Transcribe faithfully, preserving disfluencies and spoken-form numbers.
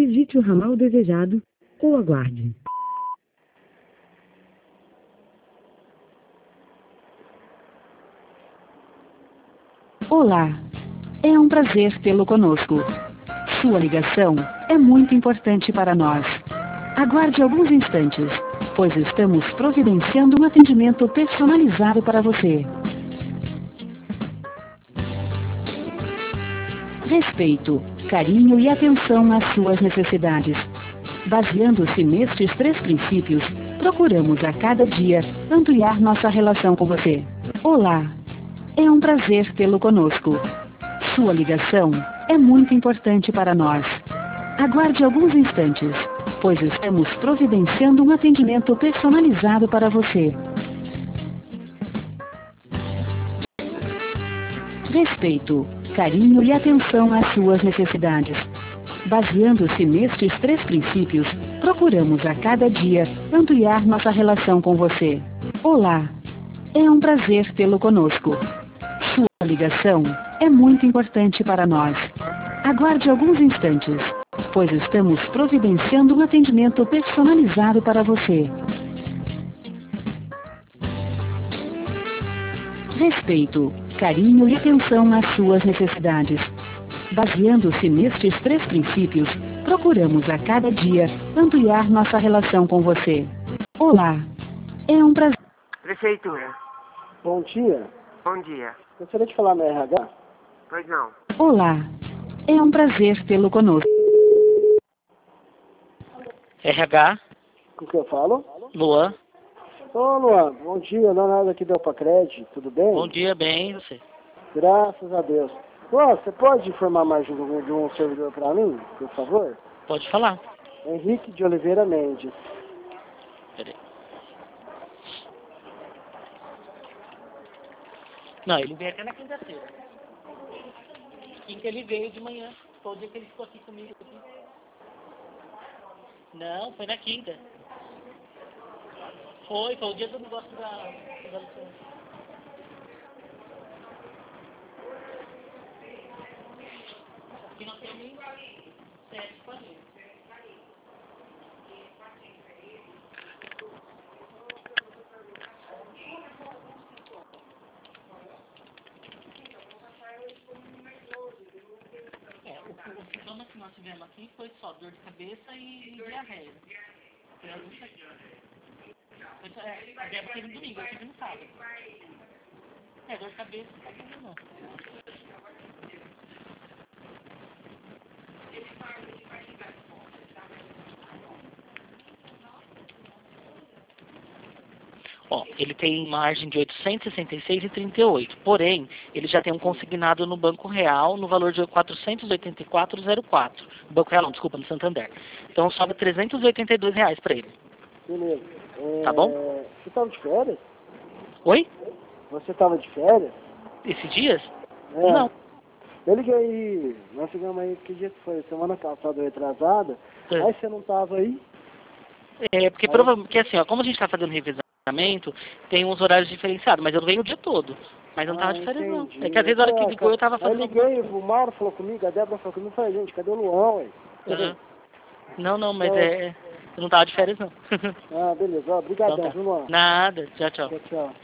Digite o ramal desejado, ou aguarde. Olá, é um prazer tê-lo conosco. Sua ligação é muito importante para nós. Aguarde alguns instantes, pois estamos providenciando um atendimento personalizado para você. Respeito, carinho e atenção às suas necessidades. Baseando-se nestes três princípios, procuramos a cada dia ampliar nossa relação com você. Olá, é um prazer tê-lo conosco. Sua ligação é muito importante para nós. Aguarde alguns instantes, pois estamos providenciando um atendimento personalizado para você. Respeito, carinho e atenção às suas necessidades. Baseando-se nestes três princípios, procuramos a cada dia ampliar nossa relação com você. Olá, é um prazer tê-lo conosco. Sua ligação é muito importante para nós. Aguarde alguns instantes, pois estamos providenciando um atendimento personalizado para você. Respeito, carinho e atenção às suas necessidades. Baseando-se nestes três princípios, procuramos a cada dia ampliar nossa relação com você. Olá, é um prazer. Prefeitura. Bom dia. Bom dia. Gostaria de falar no R H? Pois não. Olá, é um prazer tê-lo conosco. R H, Com que eu falo? Luan. Ô, Luan, bom dia. Leonardo aqui do Opacred, tudo bem? Bom dia, bem, e você? Graças a Deus. Luan, você pode informar mais de um, de um servidor para mim, por favor? Pode falar. Henrique de Oliveira Mendes. Peraí. Não, ele veio até na quinta-feira. Quinta ele veio de manhã. Foi o dia que ele ficou aqui comigo. Aqui. Não, foi na quinta. Foi, foi o dia do negócio da... da licença. Aqui nós temos sete quadrilhas. É, o, o sintoma que nós tivemos aqui foi só dor de cabeça e, e diarreia. Foi a luta aqui. Foi só, é, a diarreia teve no domingo, eu tive no sábado. É, dor de cabeça não tá fazendo não. Ó, ele tem margem de oitocentos e sessenta e seis reais e trinta e oito, porém, ele já tem um consignado no Banco Real no valor de quatrocentos e oitenta e quatro reais e quatro. Banco Real não, desculpa, no Santander. Então sobra trezentos e oitenta e dois reais para ele. Beleza. É, Tá bom? Você estava de férias? Oi? Você estava de férias? Esses dias? É. Não. Eu liguei aí, nós chegamos aí, que dia que foi? Semana passada, retrasada. É. Aí você não estava aí? É, porque provavelmente, porque assim, ó, como a gente tá fazendo revezamento, tem uns horários diferenciados, mas eu não venho o dia todo. Mas eu não tava Ah, de férias não. entendi. É que às vezes a hora que Ah, ligou eu tava Aí fazendo liguei, o Mauro falou comigo, a Débora falou comigo, eu falei, gente, cadê o Luan, ué? Uhum. Não, não, mas Então- é... Eu não tava de férias não. Ah, beleza. Ó, obrigadão, Então tá. viu, Luan? Nada, tchau, tchau. Tchau, tchau.